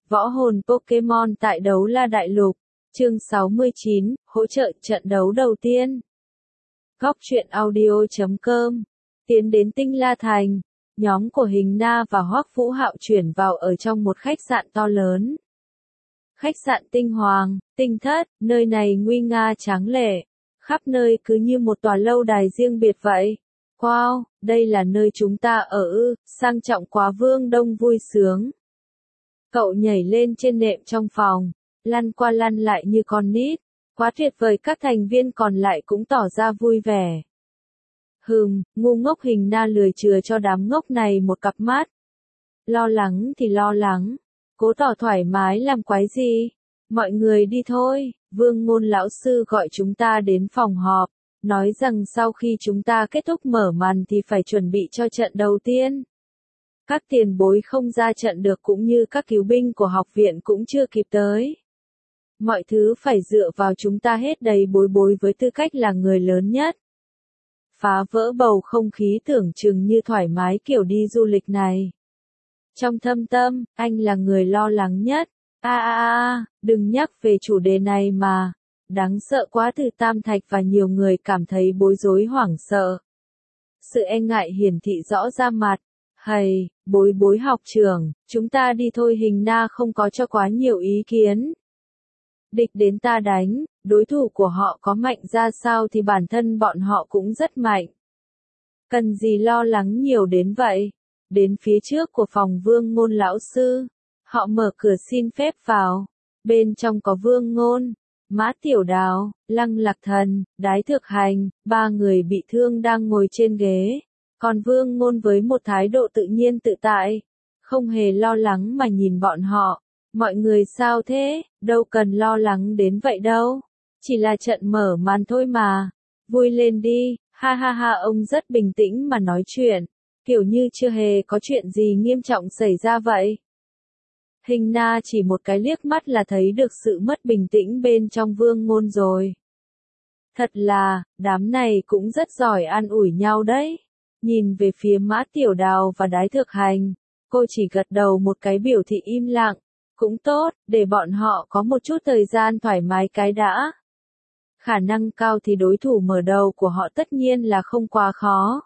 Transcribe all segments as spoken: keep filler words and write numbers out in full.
Võ hồn Pokemon tại Đấu La Đại Lục, chương sáu mươi chín, hỗ trợ trận đấu đầu tiên. Góc truyện audio chấm com, tiến đến Tinh La Thành, nhóm của Hình Na và Hoắc Vũ Hạo chuyển vào ở trong một khách sạn to lớn. Khách sạn Tinh Hoàng, Tinh Thất, nơi này nguy nga tráng lệ, khắp nơi cứ như một tòa lâu đài riêng biệt vậy. Wow, đây là nơi chúng ta ở ư, sang trọng quá. Vương Đông vui sướng. Cậu nhảy lên trên nệm trong phòng, lăn qua lăn lại như con nít. Quá tuyệt vời. Các thành viên còn lại cũng tỏ ra vui vẻ. Hừm, ngu ngốc. Hình Na lười chừa cho đám ngốc này một cặp mắt. Lo lắng thì lo lắng, cố tỏ thoải mái làm quái gì. Mọi người đi thôi. Vương Ngôn lão sư gọi chúng ta đến phòng họp, nói rằng sau khi chúng ta kết thúc mở màn thì phải chuẩn bị cho trận đầu tiên. Các tiền bối không ra trận được cũng như các cứu binh của học viện cũng chưa kịp tới. Mọi thứ phải dựa vào chúng ta hết. Đầy bối bối với tư cách là người lớn nhất. Phá vỡ bầu không khí tưởng chừng như thoải mái kiểu đi du lịch này. Trong thâm tâm, anh là người lo lắng nhất. A a a, đừng nhắc về chủ đề này mà. Đáng sợ quá. Từ Tam Thạch và nhiều người cảm thấy bối rối hoảng sợ. Sự e ngại hiển thị rõ ra mặt. Hầy, bối bối học trưởng, chúng ta đi thôi. Hình Na không có cho quá nhiều ý kiến. Địch đến ta đánh, đối thủ của họ có mạnh ra sao thì bản thân bọn họ cũng rất mạnh. Cần gì lo lắng nhiều đến vậy. Đến phía trước của phòng Vương Ngôn lão sư, họ mở cửa xin phép vào. Bên trong có Vương Ngôn, Mã Tiểu Đào, Lăng Lạc Thần, Đái Thược Hành, ba người bị thương đang ngồi trên ghế. Còn Vương Ngôn với một thái độ tự nhiên tự tại, không hề lo lắng mà nhìn bọn họ. Mọi người sao thế, đâu cần lo lắng đến vậy đâu. Chỉ là trận mở màn thôi mà. Vui lên đi, ha ha ha. Ông rất bình tĩnh mà nói chuyện, kiểu như chưa hề có chuyện gì nghiêm trọng xảy ra vậy. Hình Na chỉ một cái liếc mắt là thấy được sự mất bình tĩnh bên trong Vương Ngôn rồi. Thật là, đám này cũng rất giỏi an ủi nhau đấy. Nhìn về phía Mã Tiểu Đào và Đái Thược Hành, cô chỉ gật đầu một cái biểu thị im lặng. Cũng tốt, để bọn họ có một chút thời gian thoải mái cái đã. Khả năng cao thì đối thủ mở đầu của họ tất nhiên là không quá khó.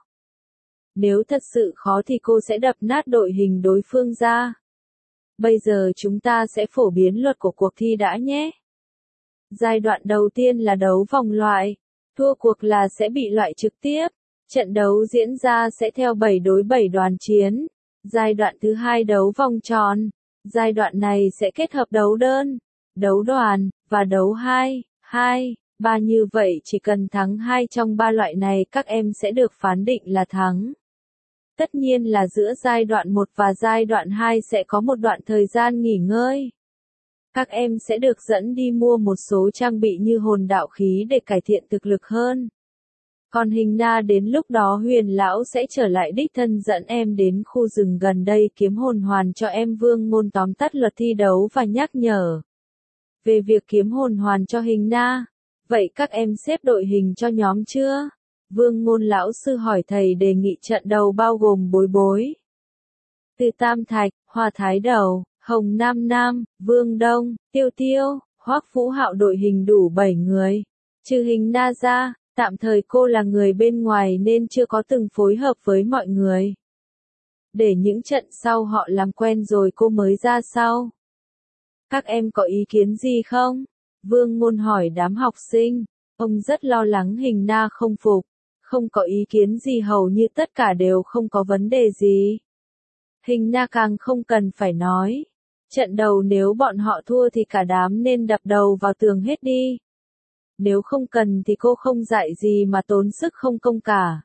Nếu thật sự khó thì cô sẽ đập nát đội hình đối phương ra. Bây giờ chúng ta sẽ phổ biến luật của cuộc thi đã nhé. Giai đoạn đầu tiên là đấu vòng loại. Thua cuộc là sẽ bị loại trực tiếp. Trận đấu diễn ra sẽ theo bảy đối bảy đoàn chiến. Giai đoạn thứ hai đấu vòng tròn. Giai đoạn này sẽ kết hợp đấu đơn, đấu đoàn, và đấu hai, hai, ba. Như vậy chỉ cần thắng hai trong ba loại này các em sẽ được phán định là thắng. Tất nhiên là giữa giai đoạn một và giai đoạn hai sẽ có một đoạn thời gian nghỉ ngơi. Các em sẽ được dẫn đi mua một số trang bị như hồn đạo khí để cải thiện thực lực hơn. Còn Hình Na đến lúc đó Huyền lão sẽ trở lại đích thân dẫn em đến khu rừng gần đây kiếm hồn hoàn cho em. Vương Ngôn tóm tắt luật thi đấu và nhắc nhở về việc kiếm hồn hoàn cho Hình Na. Vậy các em xếp đội hình cho nhóm chưa? Vương Ngôn lão sư hỏi. Thầy đề nghị trận đầu bao gồm bối bối, Từ Tam Thạch, Hoa Thái Đầu, Hồng Nam Nam, Vương Đông, Tiêu Tiêu, Hoắc Vũ Hạo. Đội hình đủ bảy người, trừ Hình Na ra. Tạm thời cô là người bên ngoài nên chưa có từng phối hợp với mọi người. Để những trận sau họ làm quen rồi cô mới ra sau. Các em có ý kiến gì không? Vương Ngôn hỏi đám học sinh. Ông rất lo lắng. Hình Na không phục. Không có ý kiến gì, hầu như tất cả đều không có vấn đề gì. Hình Na càng không cần phải nói. Trận đầu nếu bọn họ thua thì cả đám nên đập đầu vào tường hết đi. Nếu không cần thì cô không dạy gì mà tốn sức không công cả.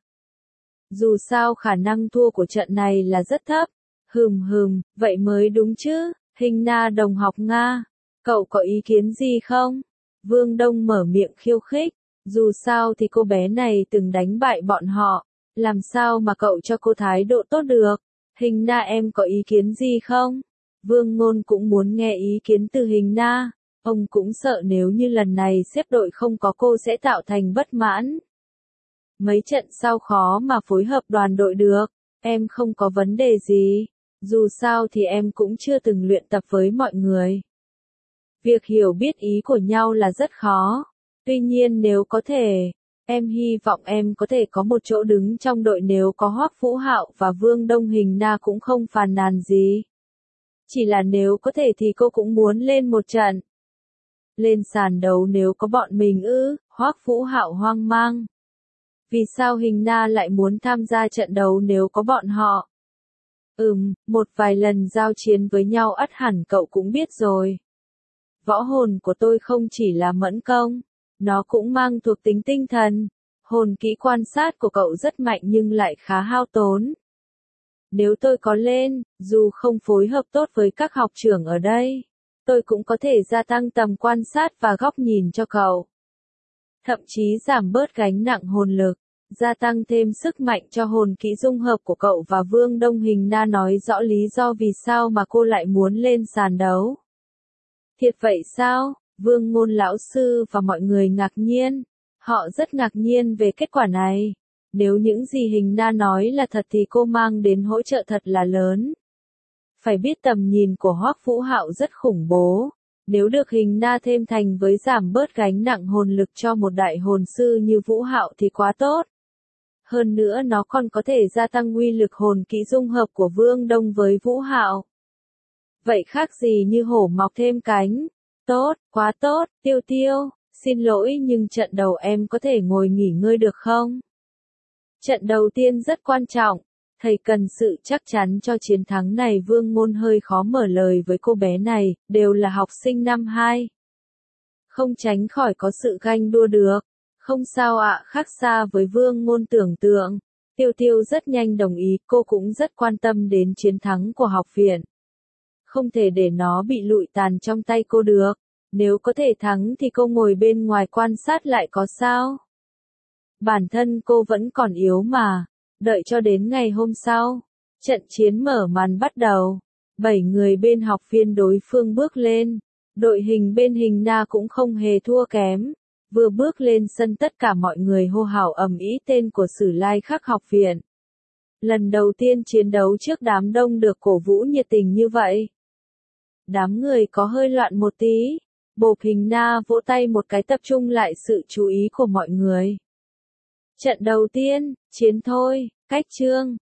Dù sao khả năng thua của trận này là rất thấp. Hừm hừm, vậy mới đúng chứ. Hình Na đồng học Nga, cậu có ý kiến gì không? Vương Đông mở miệng khiêu khích. Dù sao thì cô bé này từng đánh bại bọn họ. Làm sao mà cậu cho cô thái độ tốt được? Hình Na em có ý kiến gì không? Vương Ngôn cũng muốn nghe ý kiến từ Hình Na. Ông cũng sợ nếu như lần này xếp đội không có cô sẽ tạo thành bất mãn. Mấy trận sau khó mà phối hợp đoàn đội được. Em không có vấn đề gì. Dù sao thì em cũng chưa từng luyện tập với mọi người. Việc hiểu biết ý của nhau là rất khó. Tuy nhiên nếu có thể, em hy vọng em có thể có một chỗ đứng trong đội nếu có Hoắc Vũ Hạo và Vương Đông Hình Na cũng không phàn nàn gì. Chỉ là nếu có thể thì cô cũng muốn lên một trận. Lên sàn đấu nếu có bọn mình ư? Hoắc Vũ Hạo hoang mang. Vì sao Hình Na lại muốn tham gia trận đấu nếu có bọn họ? Ừm, một vài lần giao chiến với nhau ắt hẳn cậu cũng biết rồi. Võ hồn của tôi không chỉ là mẫn công, nó cũng mang thuộc tính tinh thần. Hồn kỹ quan sát của cậu rất mạnh nhưng lại khá hao tốn. Nếu tôi có lên, dù không phối hợp tốt với các học trưởng ở đây, tôi cũng có thể gia tăng tầm quan sát và góc nhìn cho cậu. Thậm chí giảm bớt gánh nặng hồn lực, gia tăng thêm sức mạnh cho hồn kỹ dung hợp của cậu và Vương Đông Hình Na nói rõ lý do vì sao mà cô lại muốn lên sàn đấu. Thiệt vậy sao? Vương Ngôn lão sư và mọi người ngạc nhiên. Họ rất ngạc nhiên về kết quả này. Nếu những gì Hình Na nói là thật thì cô mang đến hỗ trợ thật là lớn. Phải biết tầm nhìn của Hoắc Vũ Hạo rất khủng bố. Nếu được Hình Na thêm thành với giảm bớt gánh nặng hồn lực cho một đại hồn sư như Vũ Hạo thì quá tốt. Hơn nữa nó còn có thể gia tăng uy lực hồn kỹ dung hợp của Vương Đông với Vũ Hạo. Vậy khác gì như hổ mọc thêm cánh. Tốt, quá tốt, Tiêu Tiêu, xin lỗi nhưng trận đầu em có thể ngồi nghỉ ngơi được không? Trận đầu tiên rất quan trọng, thầy cần sự chắc chắn cho chiến thắng này. Vương Ngôn hơi khó mở lời với cô bé này, đều là học sinh năm hai. Không tránh khỏi có sự ganh đua được. Không sao ạ, khác xa với Vương Ngôn tưởng tượng. Tiêu Tiêu rất nhanh đồng ý, cô cũng rất quan tâm đến chiến thắng của học viện. Không thể để nó bị lụi tàn trong tay cô được. Nếu có thể thắng thì cô ngồi bên ngoài quan sát lại có sao? Bản thân cô vẫn còn yếu mà. Đợi cho đến ngày hôm sau. Trận chiến mở màn bắt đầu. Bảy người bên học viên đối phương bước lên. Đội hình bên Hình Na cũng không hề thua kém. Vừa bước lên sân tất cả mọi người hô hào ầm ĩ tên của Sử Lai Khắc học viện. Lần đầu tiên chiến đấu trước đám đông được cổ vũ nhiệt tình như vậy. Đám người có hơi loạn một tí. Bộp Hình Na vỗ tay một cái tập trung lại sự chú ý của mọi người. Trận đầu tiên, chiến thôi, cách chương.